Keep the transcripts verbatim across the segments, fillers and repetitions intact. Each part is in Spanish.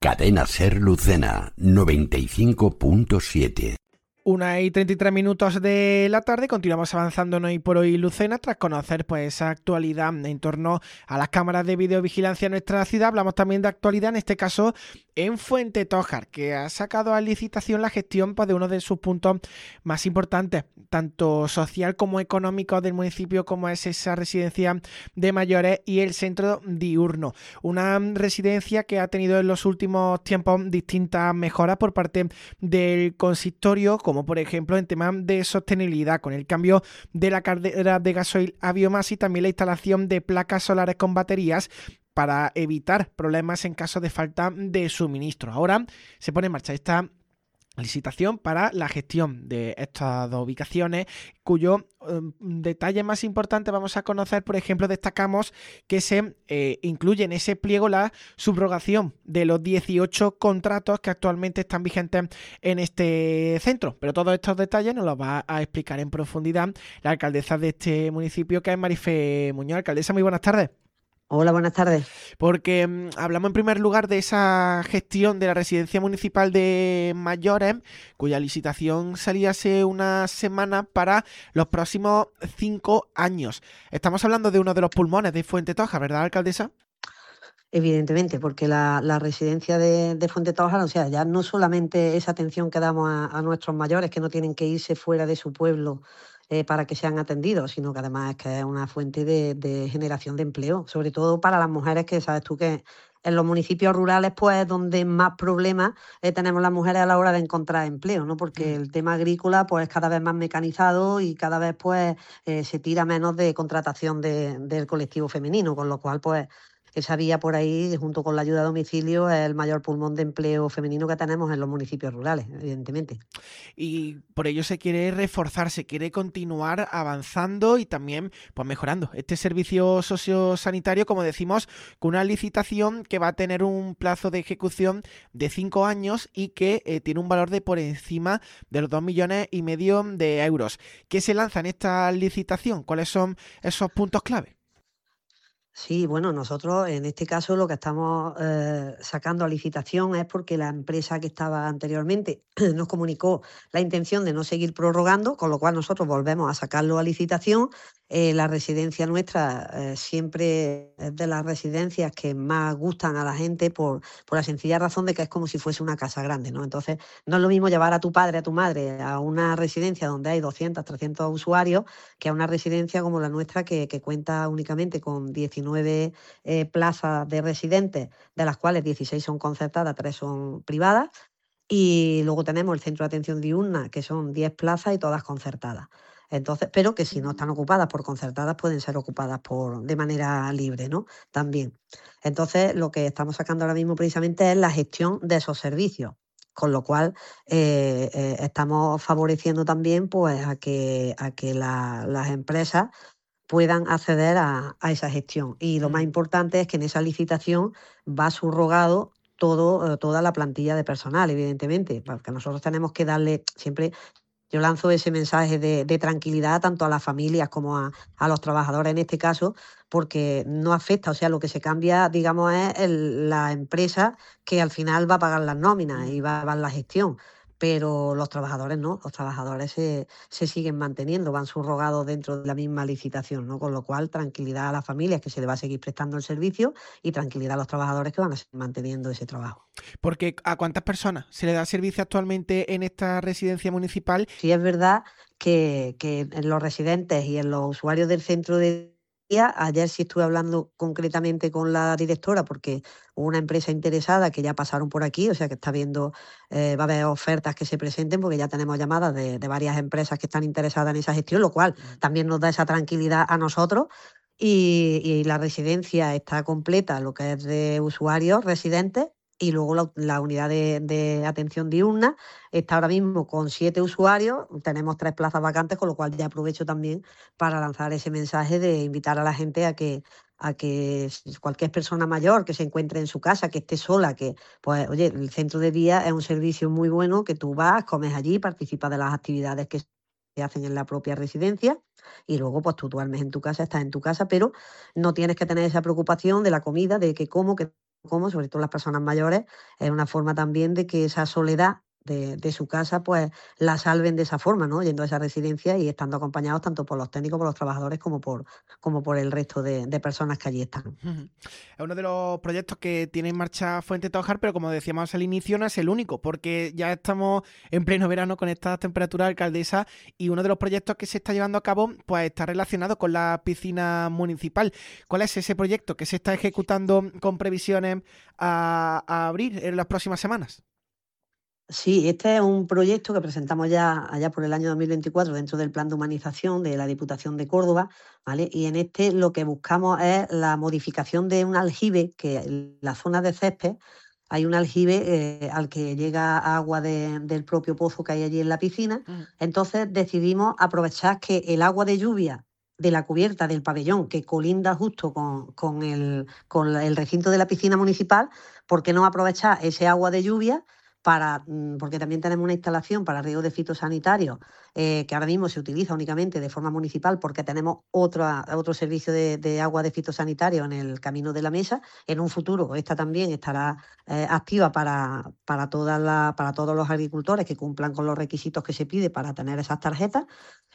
Cadena Ser Lucena, noventa y cinco punto siete. Una y treinta y tres minutos de la tarde, continuamos avanzando en Hoy por Hoy Lucena tras conocer pues esa actualidad en torno a las cámaras de videovigilancia en nuestra ciudad. Hablamos también de actualidad, en este caso en Fuente Tójar, que ha sacado a licitación la gestión pues, de uno de sus puntos más importantes, tanto social como económico del municipio, como es esa residencia de mayores y el centro diurno. Una residencia que ha tenido en los últimos tiempos distintas mejoras por parte del consistorio, como como por ejemplo en temas de sostenibilidad, con el cambio de la cartera de gasoil a biomasa y también la instalación de placas solares con baterías para evitar problemas en caso de falta de suministro. Ahora se pone en marcha esta licitación para la gestión de estas dos ubicaciones, cuyo eh, detalle más importante vamos a conocer. Por ejemplo, destacamos que se eh, incluye en ese pliego la subrogación de los dieciocho contratos que actualmente están vigentes en este centro, pero todos estos detalles nos los va a explicar en profundidad la alcaldesa de este municipio, que es Marife Muñoz. Alcaldesa, muy buenas tardes. Hola, buenas tardes. Porque mmm, hablamos en primer lugar de esa gestión de la residencia municipal de mayores, cuya licitación salía hace una semana para los próximos cinco años. Estamos hablando de uno de los pulmones de Fuente Tójar, ¿verdad, alcaldesa? Evidentemente, porque la, la residencia de, de Fuente Tójar, o sea, ya no solamente esa atención que damos a, a nuestros mayores que no tienen que irse fuera de su pueblo eh, para que sean atendidos, sino que además es que es una fuente de, de generación de empleo, sobre todo para las mujeres, que sabes tú que en los municipios rurales pues es donde más problemas eh, tenemos las mujeres a la hora de encontrar empleo, ¿no? Porque el tema agrícola pues es cada vez más mecanizado y cada vez pues eh, se tira menos de contratación de, del colectivo femenino, con lo cual pues esa vía por ahí, junto con la ayuda a domicilio, es el mayor pulmón de empleo femenino que tenemos en los municipios rurales, evidentemente. Y por ello se quiere reforzar, se quiere continuar avanzando y también pues, mejorando este servicio sociosanitario, como decimos, con una licitación que va a tener un plazo de ejecución de cinco años y que eh, tiene un valor de por encima de los dos millones y medio de euros. ¿Qué se lanza en esta licitación? ¿Cuáles son esos puntos clave? Sí, bueno, nosotros en este caso lo que estamos eh, sacando a licitación es porque la empresa que estaba anteriormente nos comunicó la intención de no seguir prorrogando, con lo cual nosotros volvemos a sacarlo a licitación. Eh, la residencia nuestra eh, siempre es de las residencias que más gustan a la gente por, por la sencilla razón de que es como si fuese una casa grande, ¿no? Entonces, no es lo mismo llevar a tu padre, a tu madre a una residencia donde hay doscientos, trescientos usuarios que a una residencia como la nuestra que, que cuenta únicamente con diecinueve eh, plazas de residentes, de las cuales dieciséis son concertadas, tres son privadas, y luego tenemos el centro de atención diurna, que son diez plazas y todas concertadas. Entonces, pero que si no están ocupadas por concertadas, pueden ser ocupadas por de manera libre, ¿no? También. Entonces, lo que estamos sacando ahora mismo precisamente es la gestión de esos servicios, con lo cual eh, eh, estamos favoreciendo también pues a que, a que la, las empresas puedan acceder a, a esa gestión. Y lo más importante es que en esa licitación va subrogado todo, eh, toda la plantilla de personal, evidentemente, porque nosotros tenemos que darle siempre. Yo lanzo ese mensaje de, de tranquilidad tanto a las familias como a, a los trabajadores en este caso, porque no afecta, o sea, lo que se cambia, digamos, es el, la empresa que al final va a pagar las nóminas y va a pagar la gestión, pero los trabajadores no, los trabajadores se, se siguen manteniendo, van subrogados dentro de la misma licitación, ¿no? Con lo cual, tranquilidad a las familias que se le va a seguir prestando el servicio y tranquilidad a los trabajadores que van a seguir manteniendo ese trabajo. Porque ¿a cuántas personas se le da servicio actualmente en esta residencia municipal? Sí, es verdad que, que en los residentes y en los usuarios del centro de día, ayer sí estuve hablando concretamente con la directora porque hubo una empresa interesada que ya pasaron por aquí, o sea que está viendo, eh, va a haber ofertas que se presenten porque ya tenemos llamadas de, de varias empresas que están interesadas en esa gestión, lo cual también nos da esa tranquilidad a nosotros. Y, y la residencia está completa, lo que es de usuarios residentes, y luego la, la unidad de, de atención diurna está ahora mismo con siete usuarios, tenemos tres plazas vacantes, con lo cual ya aprovecho también para lanzar ese mensaje de invitar a la gente a que a que cualquier persona mayor que se encuentre en su casa, que esté sola, que pues oye, el centro de día es un servicio muy bueno, que tú vas, comes allí, participas de las actividades que se hacen en la propia residencia y luego pues tú duermes en tu casa, estás en tu casa, pero no tienes que tener esa preocupación de la comida, de que como, que cómo, sobre todo las personas mayores, es una forma también de que esa soledad de, de su casa, pues la salven de esa forma, ¿no? Yendo a esa residencia y estando acompañados tanto por los técnicos, por los trabajadores, como por, como por el resto de, de personas que allí están. Ujú. Es uno de los proyectos que tiene en marcha Fuente Tojar, pero como decíamos al inicio, no es el único, porque ya estamos en pleno verano con estas temperaturas, alcaldesa, y uno de los proyectos que se está llevando a cabo pues está relacionado con la piscina municipal. ¿Cuál es ese proyecto que se está ejecutando con previsiones a, a abrir en las próximas semanas? Sí, este es un proyecto que presentamos ya allá por el año dos mil veinticuatro dentro del plan de humanización de la Diputación de Córdoba, ¿vale? Y en este lo que buscamos es la modificación de un aljibe que en la zona de césped hay un aljibe eh, al que llega agua de- del propio pozo que hay allí en la piscina. Ujú. Entonces decidimos aprovechar que el agua de lluvia de la cubierta del pabellón que colinda justo con, con el, con el recinto de la piscina municipal, ¿por qué no aprovechar ese agua de lluvia? Para, mm, porque también tenemos una instalación para riego de fitosanitarios eh, que ahora mismo se utiliza únicamente de forma municipal porque tenemos otra, otro servicio de, de agua de fitosanitario en el Camino de la Mesa. En un futuro esta también estará eh, activa para, para, toda la, para todos los agricultores que cumplan con los requisitos que se pide para tener esas tarjetas.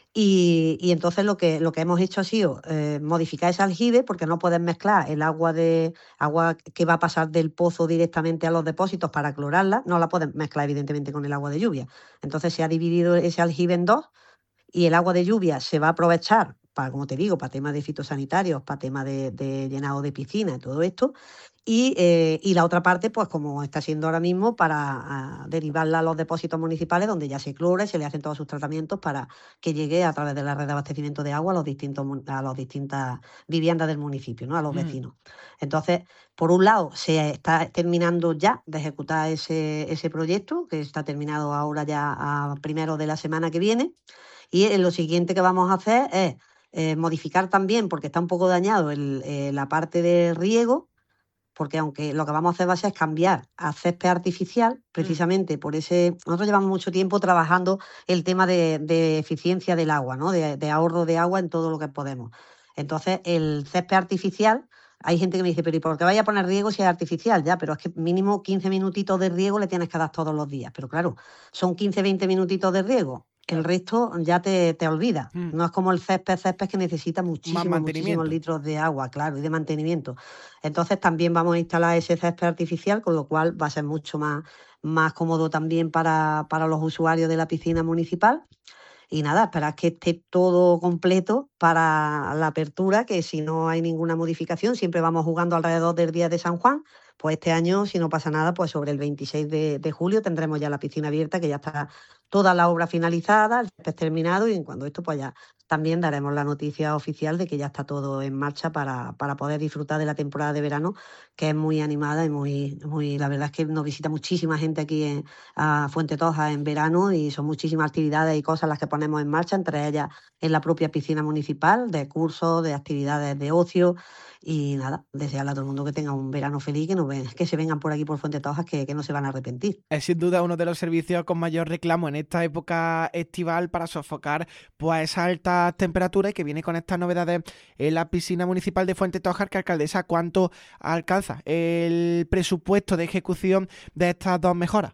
Y, y entonces lo que, lo que hemos hecho ha sido eh, modificar ese aljibe porque no puedes mezclar el agua de agua que va a pasar del pozo directamente a los depósitos para clorarla, no la puedes mezclar evidentemente con el agua de lluvia. Entonces se ha dividido ese aljibe en dos y el agua de lluvia se va a aprovechar para, como te digo, para temas de fitosanitarios, para temas de, de llenado de piscina y todo esto. Y, eh, y la otra parte, pues como está siendo ahora mismo, para uh, derivarla a los depósitos municipales, donde ya se clora y se le hacen todos sus tratamientos para que llegue a través de la red de abastecimiento de agua a, los distintos, a las distintas viviendas del municipio, ¿no? A los Ujú. vecinos. Entonces, por un lado, se está terminando ya de ejecutar ese, ese proyecto, que está terminado ahora ya a primero de la semana que viene. Y eh, lo siguiente que vamos a hacer es eh, modificar también, porque está un poco dañado el, eh, la parte de riego, porque aunque lo que vamos a hacer va a ser cambiar a césped artificial, Mm. precisamente por ese... Nosotros llevamos mucho tiempo trabajando el tema de, de eficiencia del agua, ¿no? De, de ahorro de agua en todo lo que podemos. Entonces, el césped artificial, hay gente que me dice, pero ¿y por qué vaya a poner riego si es artificial? Ya, pero es que mínimo quince minutitos de riego le tienes que dar todos los días. Pero claro, son quince veinte minutitos de riego. El Claro. resto ya te, te olvida. Mm. No es como el césped, césped que necesita Más muchísimos, muchísimos mantenimiento. litros de agua, claro, y de mantenimiento. Entonces también vamos a instalar ese césped artificial, con lo cual va a ser mucho más, más cómodo también para, para los usuarios de la piscina municipal. Y nada, esperar que esté todo completo para la apertura, que si no hay ninguna modificación, siempre vamos jugando alrededor del día de San Juan. Pues este año, si no pasa nada, pues sobre el veintiséis de, de julio tendremos ya la piscina abierta, que ya está toda la obra finalizada, el césped terminado, y en cuanto a esto, pues ya también daremos la noticia oficial de que ya está todo en marcha para, para poder disfrutar de la temporada de verano, que es muy animada y muy, muy, la verdad es que nos visita muchísima gente aquí en, a Fuente Toja en verano y son muchísimas actividades y cosas las que ponemos en marcha, entre ellas en la propia piscina municipal, de cursos, de actividades de ocio. Y nada, desearle a todo el mundo que tenga un verano feliz, que, no ven, que se vengan por aquí por Fuente Tojas, que, que no se van a arrepentir. Es sin duda uno de los servicios con mayor reclamo en esta época estival para sofocar pues esas altas temperaturas y que viene con estas novedades en la piscina municipal de Fuente Tojar. Que alcaldesa, ¿cuánto alcanza el presupuesto de ejecución de estas dos mejoras?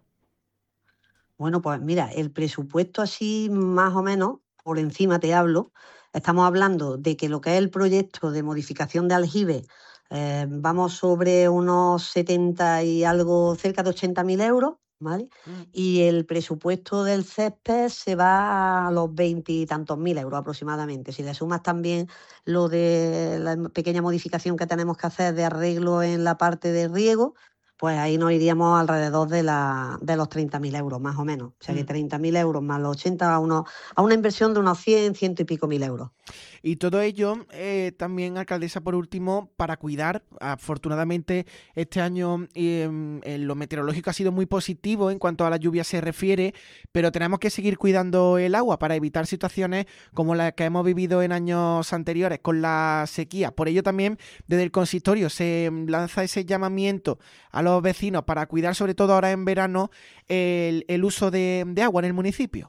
Bueno, pues mira, el presupuesto así más o menos, por encima te hablo, estamos hablando de que lo que es el proyecto de modificación de aljibe, eh, vamos sobre unos setenta y algo, cerca de ochenta mil euros, ¿vale? Mm. Y el presupuesto del césped se va a los veinte y tantos mil euros aproximadamente. Si le sumas también lo de la pequeña modificación que tenemos que hacer de arreglo en la parte de riego, pues ahí nos iríamos alrededor de, la, de los treinta mil euros, más o menos. O sea que Mm. treinta mil euros más los ochenta a, unos, a una inversión de unos cien, ciento y pico mil euros. Y todo ello eh, también, alcaldesa, por último, para cuidar. Afortunadamente, este año eh, en lo meteorológico ha sido muy positivo en cuanto a la lluvia se refiere, pero tenemos que seguir cuidando el agua para evitar situaciones como las que hemos vivido en años anteriores con la sequía. Por ello también, desde el consistorio se lanza ese llamamiento a los vecinos para cuidar, sobre todo ahora en verano, el, el uso de, de agua en el municipio.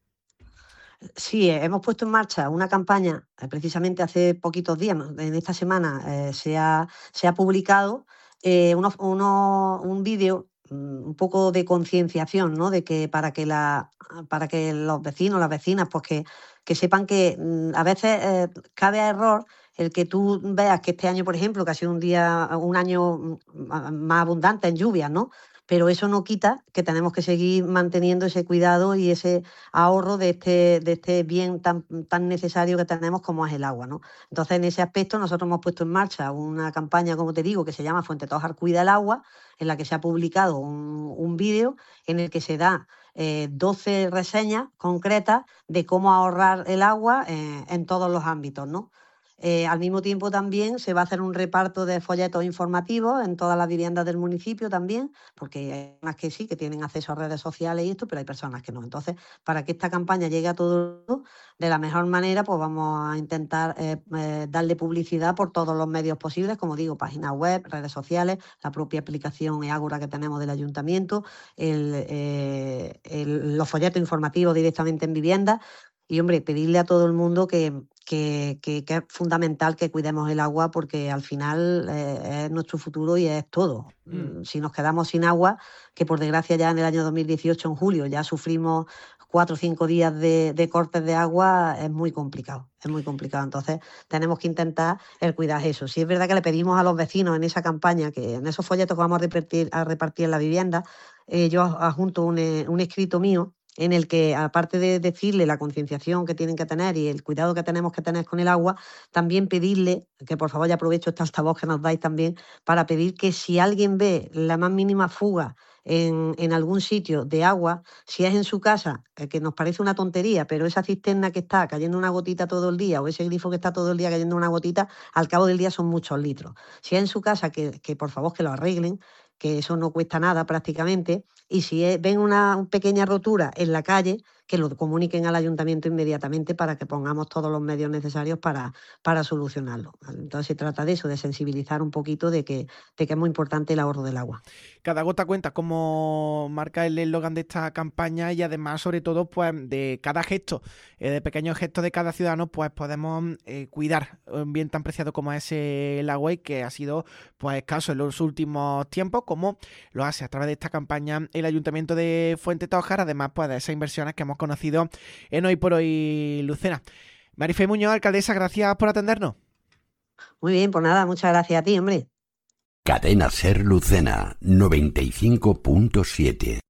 Sí, eh, hemos puesto en marcha una campaña, eh, precisamente hace poquitos días, ¿no? En esta semana eh, se ha, se ha publicado eh, uno, uno, un vídeo, un poco de concienciación, ¿no? De que para que la, para que los vecinos, las vecinas, pues que, que sepan que mm, a veces eh, cabe a error el que tú veas que este año, por ejemplo, que ha sido un día, un año mm, más abundante en lluvias, ¿no? Pero eso no quita que tenemos que seguir manteniendo ese cuidado y ese ahorro de este, de este bien tan, tan necesario que tenemos como es el agua, ¿no? Entonces, en ese aspecto, nosotros hemos puesto en marcha una campaña, como te digo, que se llama Fuente Tojar Cuida el Agua, en la que se ha publicado un, un vídeo en el que se da eh, doce reseñas concretas de cómo ahorrar el agua eh, en todos los ámbitos, ¿no? Eh, al mismo tiempo también se va a hacer un reparto de folletos informativos en todas las viviendas del municipio también, porque hay personas que sí, que tienen acceso a redes sociales y esto, pero hay personas que no. Entonces, para que esta campaña llegue a todo el mundo de la mejor manera, pues vamos a intentar eh, eh, darle publicidad por todos los medios posibles, como digo, páginas web, redes sociales, la propia aplicación eAgora que tenemos del ayuntamiento, el, eh, el, los folletos informativos directamente en viviendas. Y, hombre, pedirle a todo el mundo que, que, que, que es fundamental que cuidemos el agua porque al final eh, es nuestro futuro y es todo. Mm. Si nos quedamos sin agua, que por desgracia ya en el año dos mil dieciocho, en julio, ya sufrimos cuatro o cinco días de, de cortes de agua, es muy complicado, es muy complicado. Entonces tenemos que intentar el cuidar eso. Si es verdad que le pedimos a los vecinos en esa campaña, que en esos folletos que vamos a repartir, a repartir en la vivienda, eh, yo adjunto un, un escrito mío en el que, aparte de decirle la concienciación que tienen que tener y el cuidado que tenemos que tener con el agua, también pedirle, que por favor ya aprovecho esta altavoz que nos dais también, para pedir que si alguien ve la más mínima fuga en, en algún sitio de agua, si es en su casa, eh, que nos parece una tontería, pero esa cisterna que está cayendo una gotita todo el día o ese grifo que está todo el día cayendo una gotita, al cabo del día son muchos litros. Si es en su casa, que, que por favor que lo arreglen, que eso no cuesta nada prácticamente, y si es, ven una pequeña rotura en la calle, que lo comuniquen al ayuntamiento inmediatamente para que pongamos todos los medios necesarios para, para solucionarlo. Entonces se trata de eso, de sensibilizar un poquito de que, de que es muy importante el ahorro del agua. Cada gota cuenta, como marca el eslogan de esta campaña, y además, sobre todo, pues de cada gesto, eh, de pequeños gestos de cada ciudadano, pues podemos eh, cuidar un bien tan preciado como es el agua y que ha sido pues escaso en los últimos tiempos, como lo hace a través de esta campaña el Ayuntamiento de Fuente Tojar, además pues de esas inversiones que hemos conocido en Hoy por Hoy Lucena. Marifé Muñoz, alcaldesa, gracias por atendernos. Muy bien, pues nada, muchas gracias a ti, hombre. Cadena Ser Lucena noventa y cinco punto siete.